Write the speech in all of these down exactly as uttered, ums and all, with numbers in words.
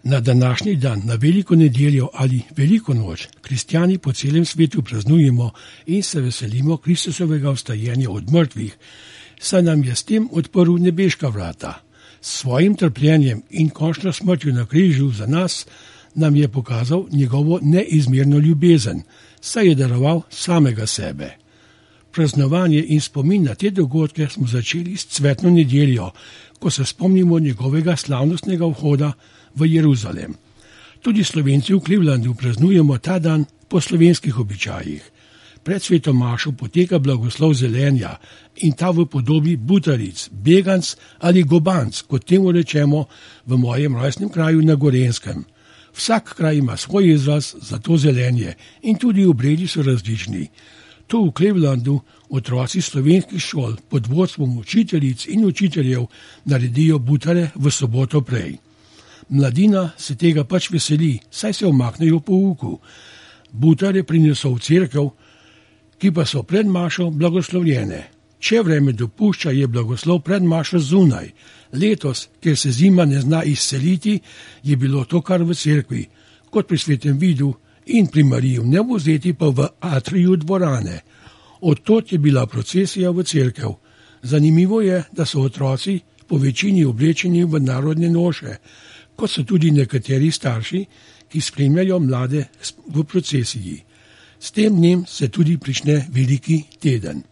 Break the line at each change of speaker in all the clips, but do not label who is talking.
Na današnji dan, na veliko nedeljo ali veliko noč, kristjani po celem svetu praznujemo in se veselimo Kristusovega vstajenja od mrtvih, saj nam je s tem odprl nebeška vrata. S svojim trpljenjem in končno smrtjo na križu za nas nam je pokazal njegovo neizmerno ljubezen, saj je daroval samega sebe. Praznovanje in spomin na te dogodke smo začeli s cvetno nedeljo, ko se spomnimo njegovega slavnostnega vhoda v Jeruzalem. Tudi Slovenci v Clevelandu praznujemo ta dan po slovenskih običajih. Pred sveto mašo poteka blagoslov zelenja in ta v podobi butaric, beganc ali gobanc, kot temu rečemo v mojem rojstnem kraju na Gorenskem. Vsak kraj ima svoj izraz za to zelenje in tudi obredi so različni. Tu v Clevelandu otroci slovenskih šol pod vodstvom učiteljic in učiteljev naredijo butare v soboto prej. Mladina se tega pač veseli, saj se omaknejo pouku. Butare prineso v cerkev, ki pa so pred mašo blagoslovljene. Če vreme dopušča, je blagoslov pred mašo zunaj. Letos, ker se zima ne zna izseliti, je bilo to kar v cerkvi, kot pri svetem vidu in pri Mariji v nebozeti pa v atriju dvorane. Odtot je bila procesija v cerkev. Zanimivo je, da so otroci po večini oblečeni v narodne noše, kot so tudi nekateri starši, ki spremljajo mlade v procesiji. S tem dnem se tudi prične veliki teden.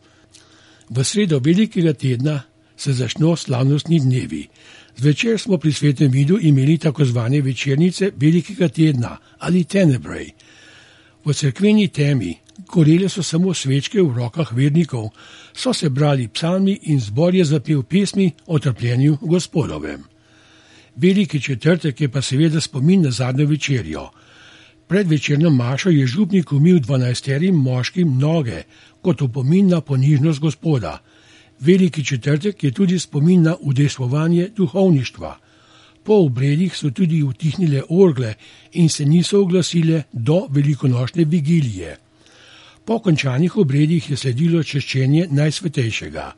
V sredo velikega tedna se začno slavnostni dnevi. Zvečer smo pri svetem vidu imeli tako zvane večernice velikega tedna ali tenebrej. V cerkveni temi gorele so samo svečke v rokah vernikov, so se brali psalmi in zbor je zapel pesmi o trpljenju Gospodovem. Veliki četrtek je pa seveda spomin na zadnjo večerjo. Pred večerno mašo je župnik umil dvanajsterim moškim noge, kot opomin na ponižnost Gospoda. Veliki četrtek je tudi spomin na udejstvovanje duhovništva. Po obredih so tudi utihnile orgle in se niso oglasile do velikonočne vigilije. Po končanih obredih je sledilo češčenje Najsvetejšega.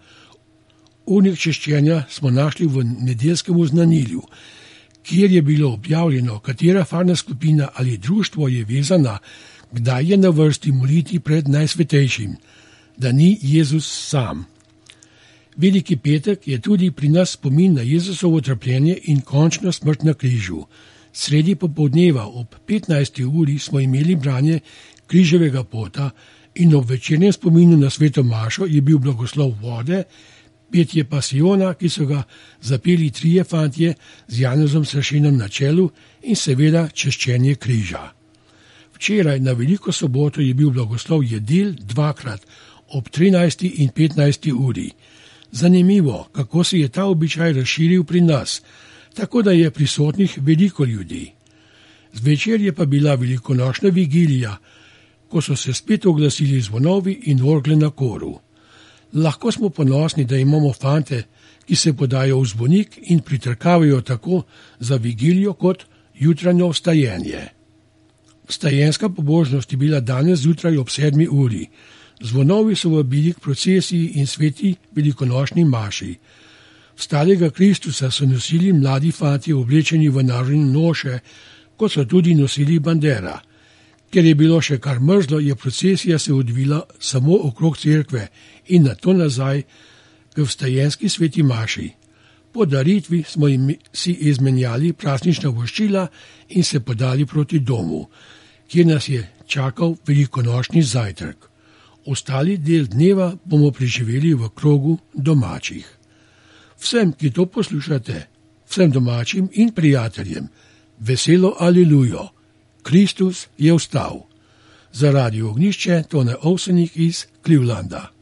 Urnik češčenja smo našli v nedeljskem oznanilju, kjer je bilo objavljeno, katera farna skupina ali društvo je vezana, kdaj je na vrsti moliti pred Najsvetejšim, da ni Jezus sam. Veliki petek je tudi pri nas spomin na Jezusovo trpljenje in končno smrt na križu. Sredi popoldneva ob petnajsti uri smo imeli branje križevega pota in ob večernem spominu na sveto mašo je bil blagoslov vode, petje pasijona, ki so ga zapeli trije fantje z Janezom Sršinom na čelu in seveda češčenje križa. Včeraj na veliko soboto je bil blagoslov jedel dvakrat ob trinajsti in petnajsti uri. Zanimivo, kako se je ta običaj razširil pri nas, tako da je prisotnih veliko ljudi. Zvečer je pa bila velikonočna vigilija, ko so se spet oglasili zvonovi in orgle na koru. Lahko smo ponosni, da imamo fante, ki se podajo v zvonik in pritrkavajo tako za vigilijo kot jutranjo vstajenje. Vstajenska pobožnost je bila danes zjutraj ob sedmi uri. Zvonovi so vabili k procesiji in sveti velikonočni maši. Vstalega Kristusa so nosili mladi fantje oblečeni v narodne noše, kot so tudi nosili bandera. Ker je bilo še kar mrzlo, je procesija se odvila samo okrog cerkve in nato nazaj k vstajenski sveti maši. Po daritvi smo jim si izmenjali praznična voščila in se podali proti domu, kjer nas je čakal velikonočni zajtrk. Ostali del dneva bomo preživeli v krogu domačih. Vsem, ki to poslušate, vsem domačim in prijateljem, veselo alelujo, Kristus je vstal. Za Radio Ognjišče Tone Ovsenik iz Clevelanda.